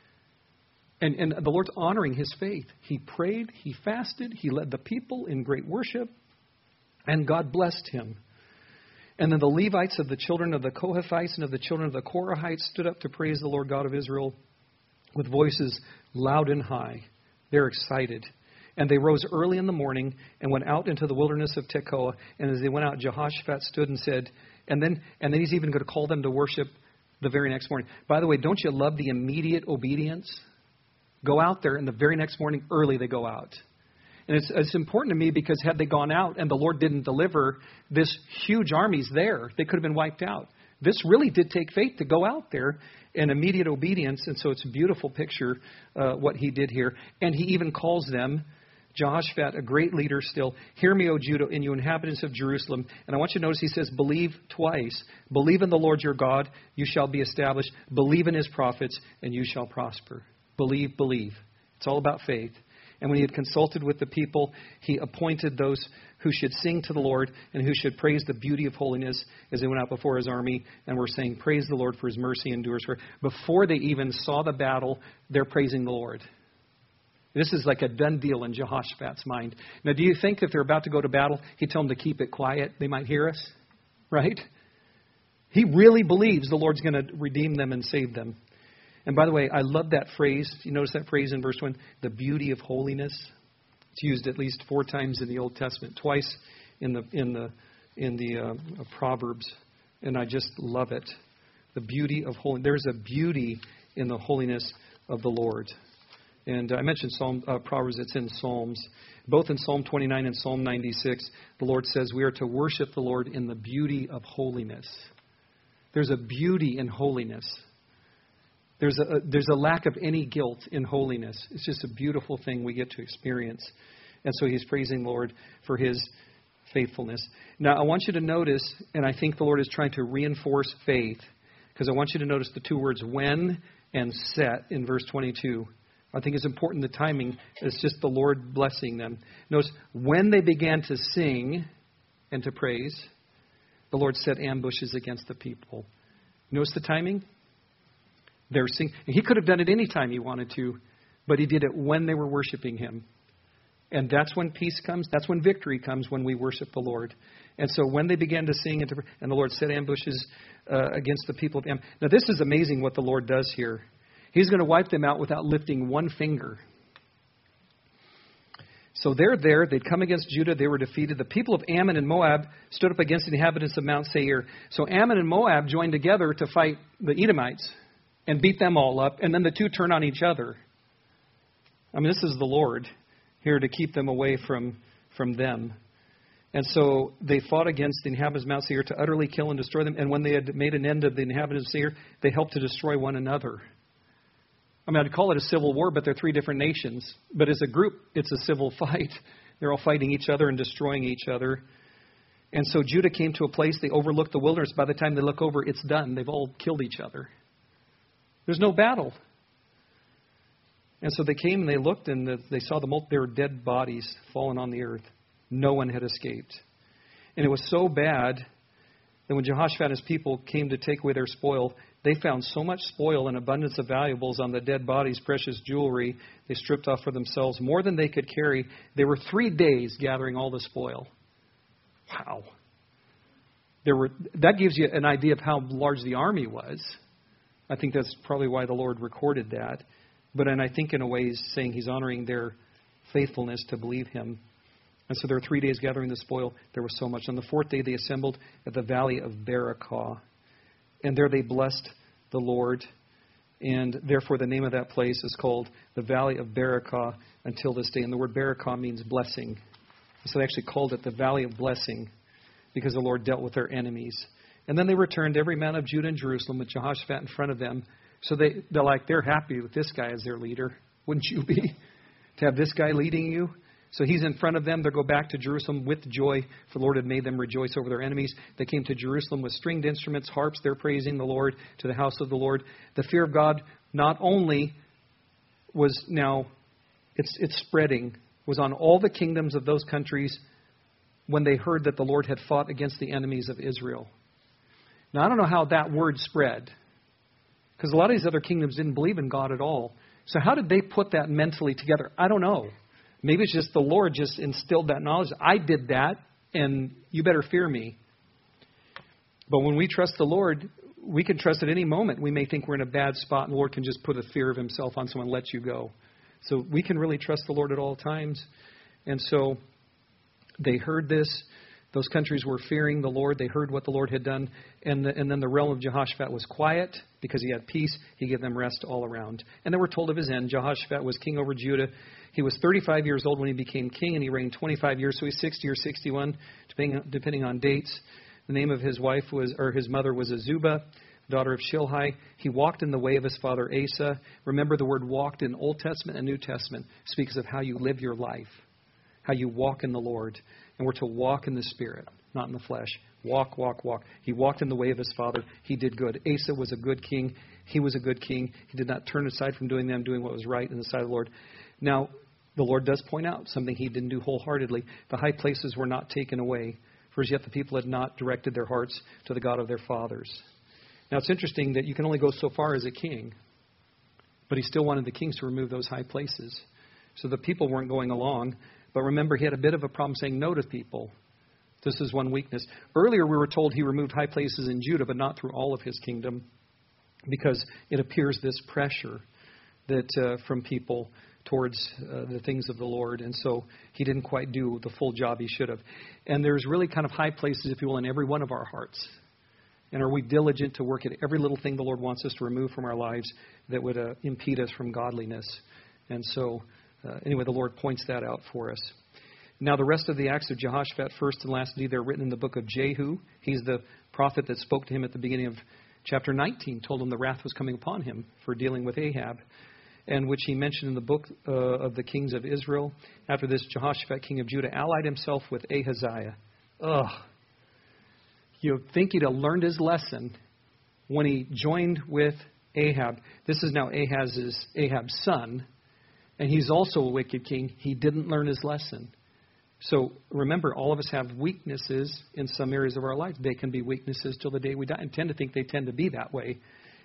And, and the Lord's honoring his faith. He prayed, he fasted, he led the people in great worship, and God blessed him. And then the Levites of the children of the Kohathites and of the children of the Korahites stood up to praise the Lord God of Israel with voices loud and high. They're excited. And they rose early in the morning and went out into the wilderness of Tekoa. And as they went out, Jehoshaphat stood and said, and then and then he's even going to call them to worship the very next morning. By the way, don't you love the immediate obedience? Go out there, and the very next morning, early they go out. And it's, it's important to me because had they gone out and the Lord didn't deliver, this huge army's there. They could have been wiped out. This really did take faith to go out there and immediate obedience. And so it's a beautiful picture, uh, what he did here. And he even calls them, Jehoshaphat, a great leader still. Hear me, O Judah, and you inhabitants of Jerusalem. And I want you to notice he says, believe twice. Believe in the Lord your God, you shall be established. Believe in his prophets, and you shall prosper. Believe, believe. It's all about faith. And when he had consulted with the people, he appointed those who should sing to the Lord and who should praise the beauty of holiness as they went out before his army. And we're saying, praise the Lord for his mercy endures forever. Before they even saw the battle, they're praising the Lord. This is like a done deal in Jehoshaphat's mind. Now, do you think if they're about to go to battle, he'd tell them to keep it quiet? They might hear us, right? He really believes the Lord's going to redeem them and save them. And by the way, I love that phrase. You notice that phrase in verse one, the beauty of holiness. It's used at least four times in the Old Testament, twice in the in the in the uh, Proverbs, and I just love it. The beauty of holiness. There's a beauty in the holiness of the Lord. And I mentioned Psalm uh, Proverbs. It's in Psalms, both in Psalm twenty-nine and Psalm ninety-six. The Lord says we are to worship the Lord in the beauty of holiness. There's a beauty in holiness. There's a, there's a lack of any guilt in holiness. It's just a beautiful thing we get to experience. And so he's praising the Lord for his faithfulness. Now, I want you to notice, and I think the Lord is trying to reinforce faith, because I want you to notice the two words when and set in verse twenty-two. I think it's important, the timing. It's just the Lord blessing them. Notice, when they began to sing and to praise, the Lord set ambushes against the people. Notice the timing? They're sing- he could have done it any time he wanted to, but he did it when they were worshiping him. And that's when peace comes. That's when victory comes, when we worship the Lord. And so when they began to sing, and, to, and the Lord set ambushes uh, against the people of Am. Now this is amazing what the Lord does here. He's going to wipe them out without lifting one finger. So they're there. They'd come against Judah. They were defeated. The people of Ammon and Moab stood up against the inhabitants of Mount Seir. So Ammon and Moab joined together to fight the Edomites and beat them all up. And then the two turn on each other. I mean, this is the Lord here to keep them away from, from them. And so they fought against the inhabitants of Mount Seir to utterly kill and destroy them. And when they had made an end of the inhabitants of Seir, they helped to destroy one another. I mean, I'd call it a civil war, but they're three different nations. But as a group, it's a civil fight. They're all fighting each other and destroying each other. And so Judah came to a place, they overlooked the wilderness. By the time they look over, it's done. They've all killed each other. There's no battle. And so they came and they looked and they saw the there were dead bodies fallen on the earth. No one had escaped. And it was so bad that when Jehoshaphat and his people came to take away their spoil, they found so much spoil and abundance of valuables on the dead bodies, precious jewelry, they stripped off for themselves, more than they could carry. They were three days gathering all the spoil. Wow. There were, that gives you an idea of how large the army was. I think that's probably why the Lord recorded that. But and I think in a way he's saying he's honoring their faithfulness to believe him. And so there were three days gathering the spoil. There was so much. On the fourth day they assembled at the valley of Berakah. And there they blessed the Lord. And therefore the name of that place is called the Valley of Berakah until this day. And the word Berakah means blessing. So they actually called it the Valley of Blessing because the Lord dealt with their enemies. And then they returned, every man of Judah and Jerusalem, with Jehoshaphat in front of them. So they, they're like, they're happy with this guy as their leader. Wouldn't you be? To have this guy leading you? So he's in front of them. They go back to Jerusalem with joy, for the Lord had made them rejoice over their enemies. They came to Jerusalem with stringed instruments, harps. They're praising the Lord, to the house of the Lord. The fear of God not only was now, it's it's spreading, was on all the kingdoms of those countries when they heard that the Lord had fought against the enemies of Israel. Now, I don't know how that word spread, because a lot of these other kingdoms didn't believe in God at all. So how did they put that mentally together? I don't know. Maybe it's just the Lord just instilled that knowledge. I did that, and you better fear me. But when we trust the Lord, we can trust at any moment. We may think we're in a bad spot, and the Lord can just put a fear of himself on someone and let you go. So we can really trust the Lord at all times. And so they heard this. Those countries were fearing the Lord. They heard what the Lord had done. And, the, and then the realm of Jehoshaphat was quiet because he had peace. He gave them rest all around. And they were told of his end. Jehoshaphat was king over Judah. He was thirty-five years old when he became king, and he reigned twenty-five years. So he's sixty or sixty-one, depending, depending on dates. The name of his wife was, or his mother was Azubah, daughter of Shilhi. He walked in the way of his father Asa. Remember, the word walked in Old Testament and New Testament speaks of how you live your life, how you walk in the Lord. And we're to walk in the Spirit, not in the flesh. Walk, walk, walk. He walked in the way of his father. He did good. Asa was a good king. He was a good king. He did not turn aside from doing them, doing what was right in the sight of the Lord. Now, the Lord does point out something he didn't do wholeheartedly. The high places were not taken away, for as yet the people had not directed their hearts to the God of their fathers. Now, it's interesting that you can only go so far as a king, but he still wanted the kings to remove those high places. So the people weren't going along. But remember, he had a bit of a problem saying no to people. This is one weakness. Earlier, we were told he removed high places in Judah, but not through all of his kingdom, because it appears this pressure that uh, from people towards uh, the things of the Lord. And so he didn't quite do the full job he should have. And there's really kind of high places, if you will, in every one of our hearts. And are we diligent to work at every little thing the Lord wants us to remove from our lives that would uh, impede us from godliness? And so... Uh, anyway, the Lord points that out for us. Now, the rest of the acts of Jehoshaphat, first and last, they're written in the book of Jehu. He's the prophet that spoke to him at the beginning of chapter nineteen, told him the wrath was coming upon him for dealing with Ahab, and which he mentioned in the book uh, of the kings of Israel. After this, Jehoshaphat, king of Judah, allied himself with Ahaziah. Ugh. You'd think he'd have learned his lesson when he joined with Ahab. This is now Ahaz's, Ahab's son. And he's also a wicked king. He didn't learn his lesson. So remember, all of us have weaknesses in some areas of our life. They can be weaknesses till the day we die. I tend to think they tend to be that way.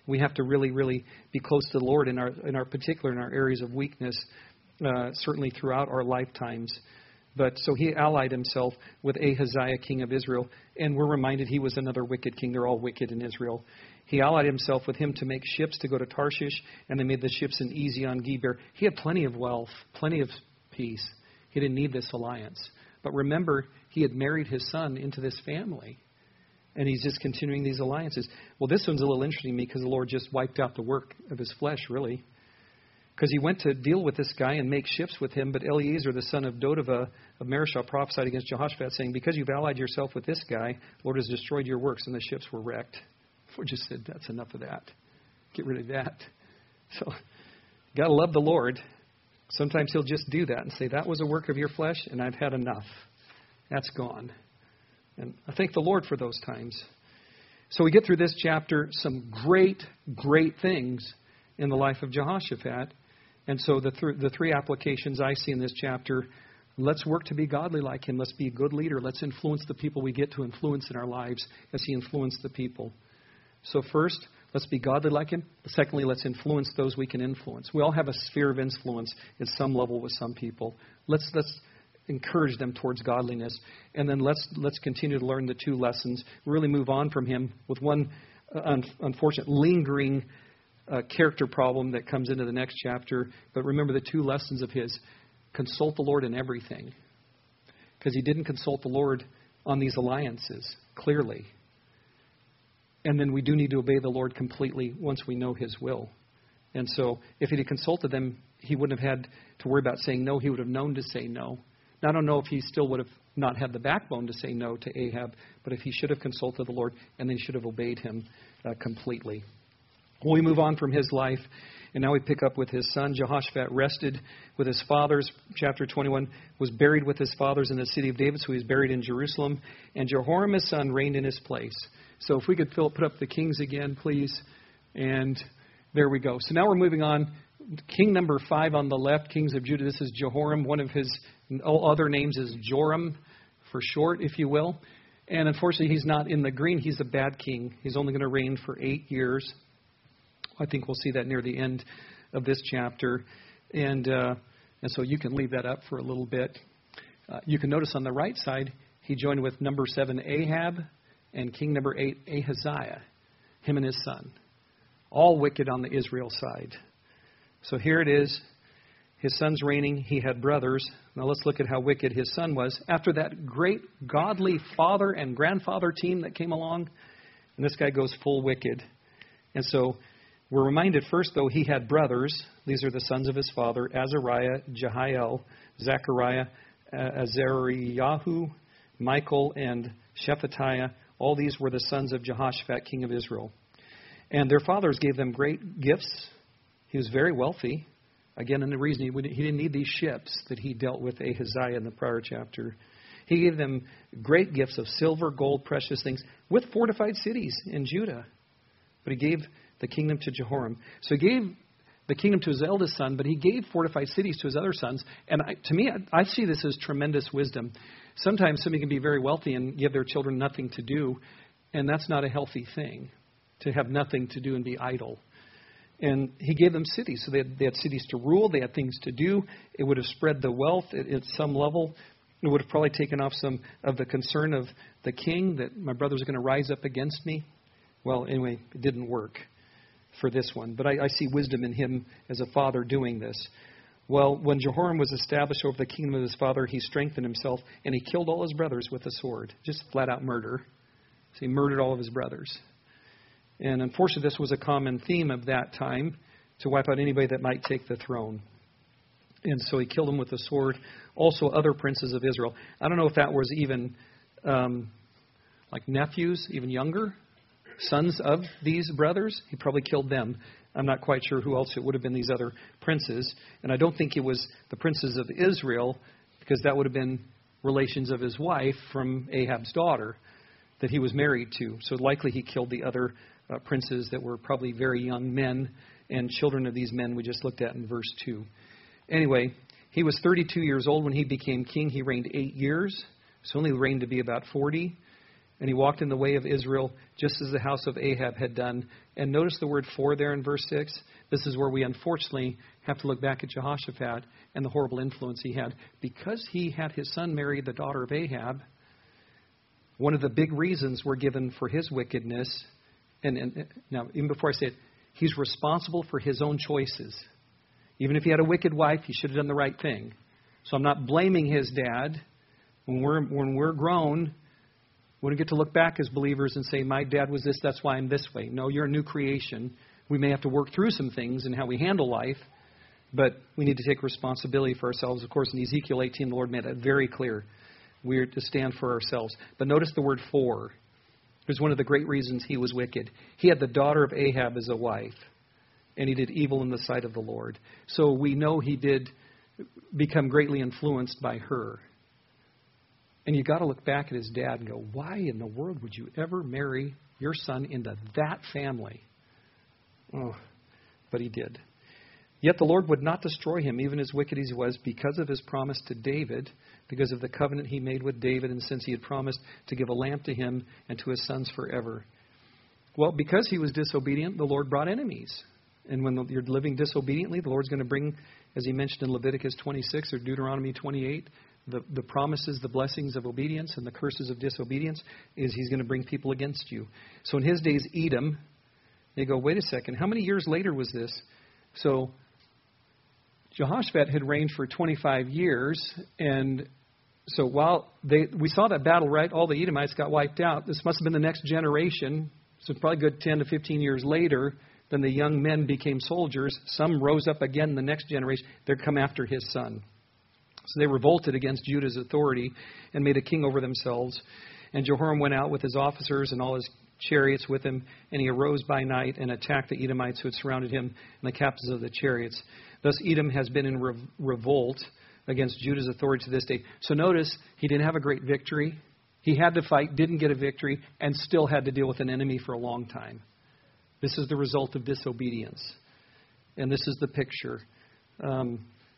We have to really, really be close to the Lord in our, in our particular, in our areas of weakness, uh, certainly throughout our lifetimes. But so he allied himself with Ahaziah, king of Israel, and we're reminded he was another wicked king. They're all wicked in Israel. He allied himself with him to make ships to go to Tarshish, and they made the ships in Ezion-Geber. He had plenty of wealth, plenty of peace. He didn't need this alliance. But remember, he had married his son into this family, and he's just continuing these alliances. Well, this one's a little interesting to me because the Lord just wiped out the work of his flesh, really. Because he went to deal with this guy and make ships with him, but Eleazar, the son of Dodavah of Mareshah, prophesied against Jehoshaphat, saying, because you've allied yourself with this guy, the Lord has destroyed your works, and the ships were wrecked. We just said, that's enough of that. Get rid of that. So, got to love the Lord. Sometimes he'll just do that and say, that was a work of your flesh, and I've had enough. That's gone. And I thank the Lord for those times. So we get through this chapter, some great, great things in the life of Jehoshaphat. And so the, th- the three applications I see in this chapter, let's work to be godly like him. Let's be a good leader. Let's influence the people we get to influence in our lives as he influenced the people. So first, let's be godly like him. Secondly, let's influence those we can influence. We all have a sphere of influence at some level with some people. Let's let's encourage them towards godliness. And then let's let's continue to learn the two lessons. Really move on from him with one uh, un- unfortunate lingering Uh, character problem that comes into the next chapter. But remember the two lessons of his. Consult the Lord in everything. Because he didn't consult the Lord on these alliances, clearly. And then we do need to obey the Lord completely once we know his will. And so if he had consulted them, he wouldn't have had to worry about saying no. He would have known to say no. Now, I don't know if he still would have not had the backbone to say no to Ahab, but if he should have consulted the Lord, and then he should have obeyed him uh, completely. Well, we move on from his life, and now we pick up with his son. Jehoshaphat rested with his fathers. Chapter twenty-one, was buried with his fathers in the city of David, so he was buried in Jerusalem. And Jehoram, his son, reigned in his place. So if we could fill, put up the kings again, please. And there we go. So now we're moving on. King number five on the left, kings of Judah. This is Jehoram. One of his all other names is Joram, for short, if you will. And unfortunately, he's not in the green. He's a bad king. He's only going to reign for eight years. I think we'll see that near the end of this chapter. And uh, and so you can leave that up for a little bit. Uh, you can notice on the right side, he joined with number seven, Ahab, and king number eight, Ahaziah, him and his son. All wicked on the Israel side. So here it is. His son's reigning. He had brothers. Now let's look at how wicked his son was. After that great godly father and grandfather team that came along, and this guy goes full wicked. And so we're reminded first, though, he had brothers. These are the sons of his father, Azariah, Jehiel, Zechariah, uh, Azariahu, Michael, and Shephatiah. All these were the sons of Jehoshaphat, king of Israel. And their fathers gave them great gifts. He was very wealthy. Again, and the reason he, would, he didn't need these ships that he dealt with Ahaziah in the prior chapter. He gave them great gifts of silver, gold, precious things, with fortified cities in Judah. But he gave the kingdom to Jehoram. So he gave the kingdom to his eldest son, but he gave fortified cities to his other sons. And I, to me, I, I see this as tremendous wisdom. Sometimes somebody can be very wealthy and give their children nothing to do, and that's not a healthy thing, to have nothing to do and be idle. And he gave them cities. So they had, they had cities to rule. They had things to do. It would have spread the wealth at, at some level. It would have probably taken off some of the concern of the king that my brothers are going to rise up against me. Well, anyway, it didn't work for this one. But I, I see wisdom in him as a father doing this. Well, when Jehoram was established over the kingdom of his father, he strengthened himself, and he killed all his brothers with a sword. Just flat out murder. So he murdered all of his brothers. And unfortunately, this was a common theme of that time, to wipe out anybody that might take the throne. And so he killed them with a sword. Also, other princes of Israel. I don't know if that was even um, like nephews, even younger, sons of these brothers. He probably killed them. I'm not quite sure who else it would have been, these other princes. And I don't think it was the princes of Israel, because that would have been relations of his wife from Ahab's daughter that he was married to. So likely he killed the other uh, princes that were probably very young men and children of these men we just looked at in verse two. Anyway, he was thirty-two years old when he became king. He reigned eight years. So only reigned to be about forty. And he walked in the way of Israel, just as the house of Ahab had done. And notice the word for there in verse six. This is where we unfortunately have to look back at Jehoshaphat and the horrible influence he had. Because he had his son marry the daughter of Ahab, one of the big reasons were given for his wickedness. And, and now, even before I say it, he's responsible for his own choices. Even if he had a wicked wife, he should have done the right thing. So I'm not blaming his dad. When we're when we're grown, we don't get to look back as believers and say, my dad was this, that's why I'm this way. No, you're a new creation. We may have to work through some things in how we handle life, but we need to take responsibility for ourselves. Of course, in Ezekiel eighteen, the Lord made that very clear. We are to stand for ourselves. But notice the word for. It was one of the great reasons he was wicked. He had the daughter of Ahab as a wife, and he did evil in the sight of the Lord. So we know he did become greatly influenced by her. And you've got to look back at his dad and go, why in the world would you ever marry your son into that family? Oh, but he did. Yet the Lord would not destroy him, even as wicked as he was, because of his promise to David, because of the covenant he made with David, and since he had promised to give a lamp to him and to his sons forever. Well, because he was disobedient, the Lord brought enemies. And when you're living disobediently, the Lord's going to bring, as he mentioned in Leviticus twenty-six or Deuteronomy twenty-eight, the, the promises, the blessings of obedience and the curses of disobedience, is he's going to bring people against you. So in his days, Edom, they go, wait a second, how many years later was this? So Jehoshaphat had reigned for twenty-five years, and so while they we saw that battle, right, all the Edomites got wiped out. This must have been the next generation, so probably a good ten to fifteen years later, then the young men became soldiers. Some rose up again in the next generation. They'd come after his son. So they revolted against Judah's authority and made a king over themselves. And Jehoram went out with his officers and all his chariots with him, and he arose by night and attacked the Edomites who had surrounded him and the captains of the chariots. Thus Edom has been in re- revolt against Judah's authority to this day. So notice, he didn't have a great victory. He had to fight, didn't get a victory, and still had to deal with an enemy for a long time. This is the result of disobedience. And this is the picture. Um,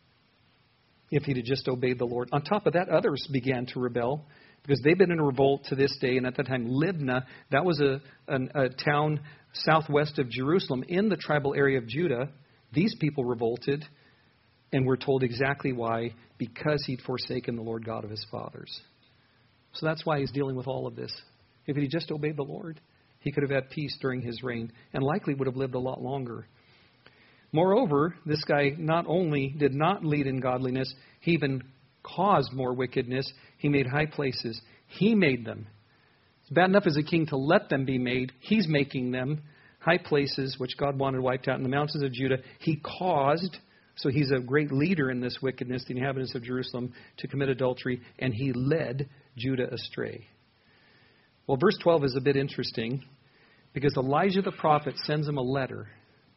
if he'd have just obeyed the Lord. On top of that, others began to rebel because they've been in a revolt to this day. And at that time, Libnah, that was a, a, a town southwest of Jerusalem in the tribal area of Judah. These people revolted, and we're told exactly why, because he'd forsaken the Lord God of his fathers. So that's why he's dealing with all of this. If he just obeyed the Lord, he could have had peace during his reign and likely would have lived a lot longer. Moreover, this guy not only did not lead in godliness, he even caused more wickedness. He made high places. He made them. It's bad enough as a king to let them be made. He's making them. High places, which God wanted wiped out in the mountains of Judah, he caused. So he's a great leader in this wickedness, the inhabitants of Jerusalem, to commit adultery, and he led Judah astray. Well, verse twelve is a bit interesting because Elijah the prophet sends him a letter.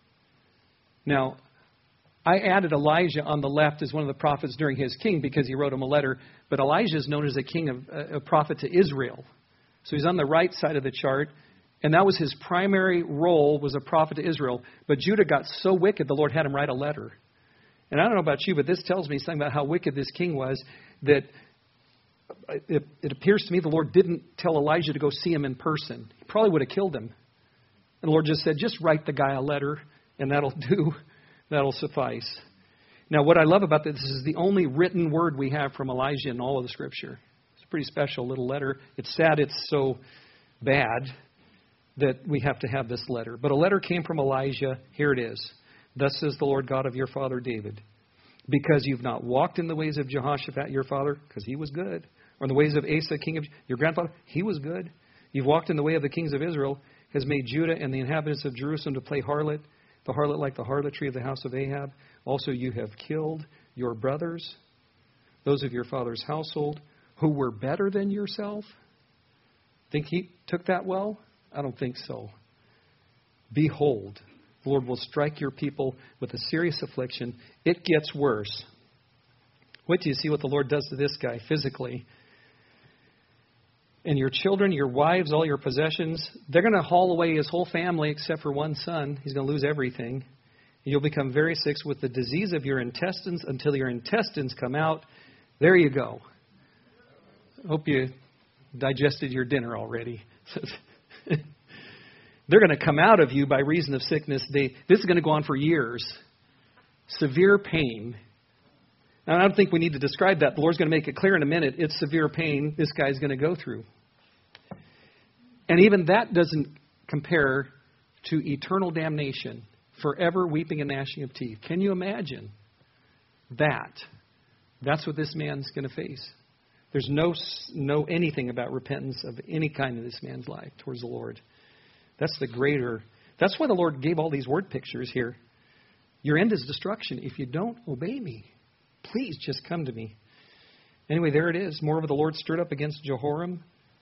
Now, I added Elijah on the left as one of the prophets during his king because he wrote him a letter, but Elijah is known as a king of a prophet to Israel. So he's on the right side of the chart. And that was his primary role, was a prophet to Israel. But Judah got so wicked, the Lord had him write a letter. And I don't know about you, but this tells me something about how wicked this king was, that it, it appears to me the Lord didn't tell Elijah to go see him in person. He probably would have killed him. And the Lord just said, just write the guy a letter, and that'll do. That'll suffice. Now, what I love about this is the only written word we have from Elijah in all of the Scripture. It's a pretty special little letter. It's sad it's so bad that we have to have this letter. But a letter came from Elijah. Here it is. Thus says the Lord God of your father David, because you've not walked in the ways of Jehoshaphat your father, because he was good, or in the ways of Asa, king of your grandfather, he was good. You've walked in the way of the kings of Israel, has made Judah and the inhabitants of Jerusalem to play harlot, the harlot like the harlotry of the house of Ahab. Also you have killed your brothers, those of your father's household, who were better than yourself. Think he took that well? I don't think so. Behold, the Lord will strike your people with a serious affliction. It gets worse. Wait till you see what the Lord does to this guy physically. And your children, your wives, all your possessions, they're going to haul away his whole family except for one son. He's going to lose everything. And you'll become very sick with the disease of your intestines until your intestines come out. There you go. Hope you digested your dinner already. They're going to come out of you by reason of sickness. They, this is going to go on for years. Severe pain. Now, I don't think we need to describe that. The Lord's going to make it clear in a minute. It's severe pain this guy's going to go through. And even that doesn't compare to eternal damnation, forever weeping and gnashing of teeth. Can you imagine that? That's what this man's going to face. There's no no anything about repentance of any kind in this man's life towards the Lord. That's the greater. That's why the Lord gave all these word pictures here. Your end is destruction if you don't obey me. Please just come to me. Anyway, there it is. Moreover, the Lord stirred up against Jehoram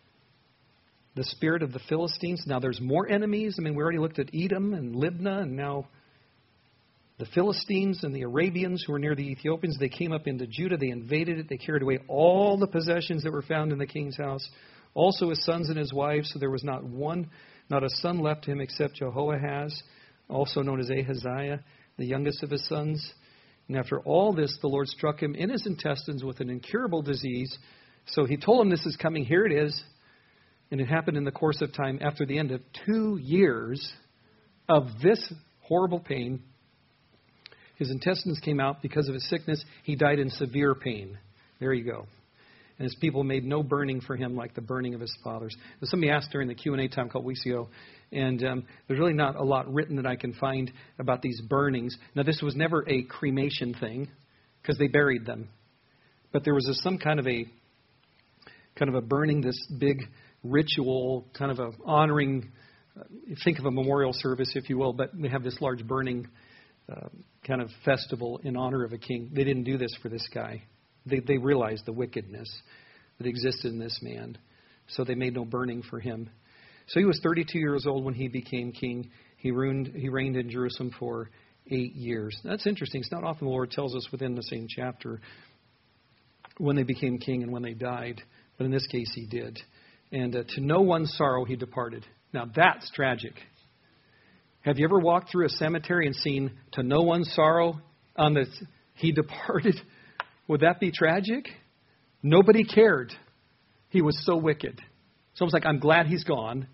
the spirit of the Philistines. Now there's more enemies. I mean, we already looked at Edom and Libnah, and now the Philistines and the Arabians who were near the Ethiopians. They came up into Judah. They invaded it. They carried away all the possessions that were found in the king's house. Also his sons and his wives. So there was not one, not a son left to him except Jehoahaz, also known as Ahaziah, the youngest of his sons. And after all this, the Lord struck him in his intestines with an incurable disease. So he told him this is coming. Here it is. And it happened in the course of time after the end of two years of this horrible pain. His intestines came out because of his sickness. He died in severe pain. There you go. And his people made no burning for him like the burning of his fathers. Now, somebody asked during the Q and A time called weeks ago, and um, there's really not a lot written that I can find about these burnings. Now, this was never a cremation thing because they buried them. But there was a, some kind of a kind of a burning, this big ritual, kind of a honoring, uh, think of a memorial service, if you will, but they have this large burning uh, kind of festival in honor of a king. They didn't do this for this guy. They, they realized the wickedness that existed in this man. So they made no burning for him. So he was thirty-two years old when he became king. He reigned, he reigned in Jerusalem for eight years. That's interesting. It's not often the Lord tells us within the same chapter when they became king and when they died. But in this case, he did. And uh, to no one's sorrow, he departed. Now, that's tragic. Have you ever walked through a cemetery and seen to no one's sorrow on the he departed? Would that be tragic? Nobody cared. He was so wicked. It's almost like, I'm glad he's gone.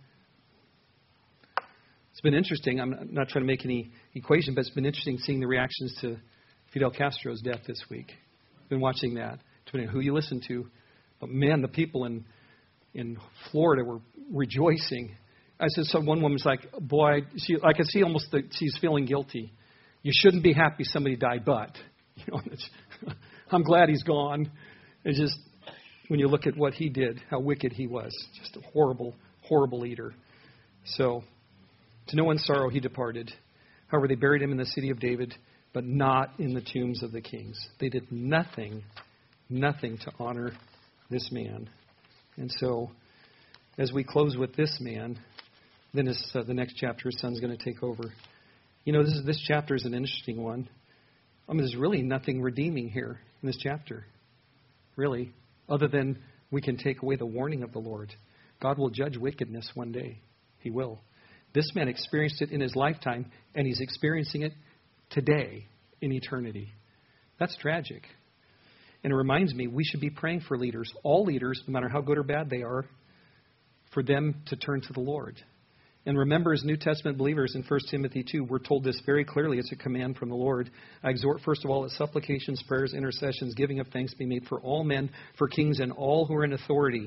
It's been interesting. I'm not trying to make any equation, but it's been interesting seeing the reactions to Fidel Castro's death this week. Been watching that, depending on who you listen to. But man, the people in in Florida were rejoicing. I said, so one woman's like, boy, she, I could see almost that she's feeling guilty. You shouldn't be happy somebody died, but you know, it's, I'm glad he's gone. It's just when you look at what he did, how wicked he was, just a horrible, horrible leader. So, to no one's sorrow, he departed. However, they buried him in the city of David, but not in the tombs of the kings. They did nothing, nothing to honor this man. And so, as we close with this man, then his, uh, the next chapter, his son's going to take over. You know, this is, this chapter is an interesting one. I mean, there's really nothing redeeming here in this chapter, really, other than we can take away the warning of the Lord. God will judge wickedness one day. He will. This man experienced it in his lifetime, and he's experiencing it today in eternity. That's tragic. And it reminds me, we should be praying for leaders, all leaders, no matter how good or bad they are, for them to turn to the Lord. And remember, as New Testament believers in First Timothy two, we're told this very clearly. It's a command from the Lord. I exhort, first of all, that supplications, prayers, intercessions, giving of thanks be made for all men, for kings, and all who are in authority.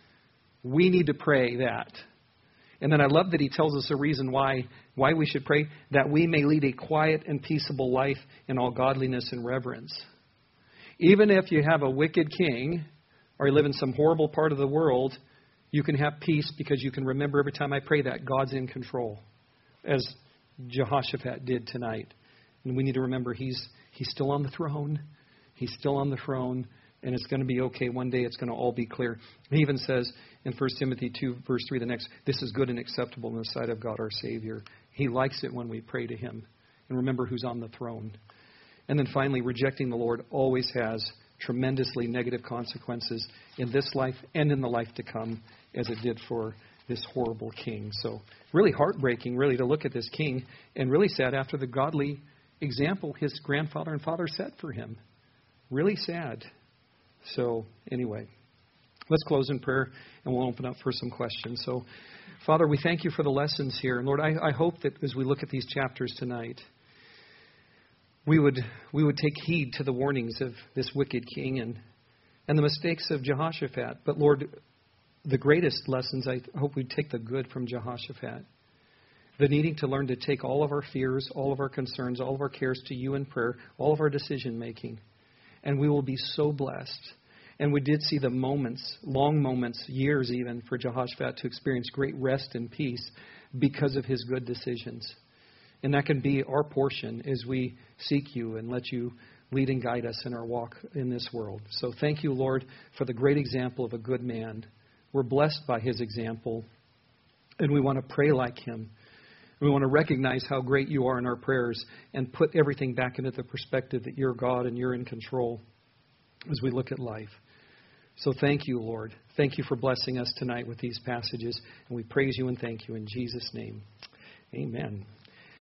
We need to pray that. And then I love that he tells us a reason why, why we should pray, that we may lead a quiet and peaceable life in all godliness and reverence. Even if you have a wicked king or you live in some horrible part of the world, you can have peace because you can remember every time I pray that God's in control, as Jehoshaphat did tonight. And we need to remember he's he's still on the throne. He's still on the throne, and it's going to be okay. One day it's going to all be clear. He even says in First Timothy two, verse three, the next, this is good and acceptable in the sight of God our Savior. He likes it when we pray to him. And remember who's on the throne. And then finally, rejecting the Lord always has tremendously negative consequences in this life and in the life to come, as it did for this horrible king. So really heartbreaking, really, to look at this king, and really sad after the godly example his grandfather and father set for him. Really sad. So anyway, Let's close in prayer, and we'll open up for some questions. So, Father, we thank you for the lessons here. And Lord, I, I hope that as we look at these chapters tonight, we would we would take heed to the warnings of this wicked king and, and the mistakes of Jehoshaphat. But Lord, the greatest lessons, I hope we'd take the good from Jehoshaphat. The needing to learn to take all of our fears, all of our concerns, all of our cares to you in prayer, all of our decision making. And we will be so blessed. And we did see the moments, long moments, years even, for Jehoshaphat to experience great rest and peace because of his good decisions. And that can be our portion as we seek you and let you lead and guide us in our walk in this world. So thank you, Lord, for the great example of a good man. We're blessed by his example, and we want to pray like him. We want to recognize how great you are in our prayers and put everything back into the perspective that you're God and you're in control as we look at life. So thank you, Lord. Thank you for blessing us tonight with these passages. And we praise you and thank you in Jesus' name. Amen.